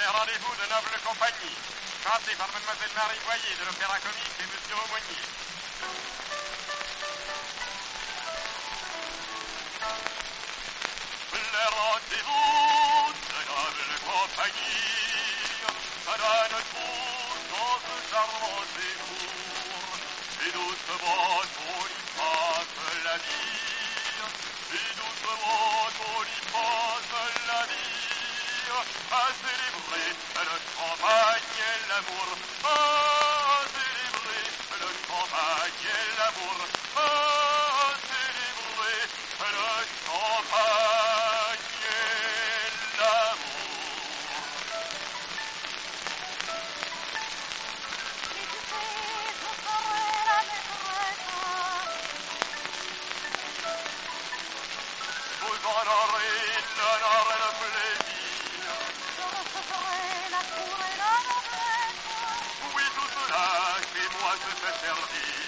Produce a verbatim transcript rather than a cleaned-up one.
rendez-vous de noble compagnie, chanté par Mademoiselle Marie Boyer de l'Opéra Comique et Monsieur Aumônier. Le rendez-vous de noble compagnie, ça donne tout dans ce charmant séjour, et doucement on y passe la vie, et doucement on y passe la vie. À célébrer le champagne et l'amour, à célébrer le champagne et l'amour, à célébrer le champagne et l'amour. Vous en aurez l'honneur et le plaisir. Oui, tout cela, chez moi, se fait servir.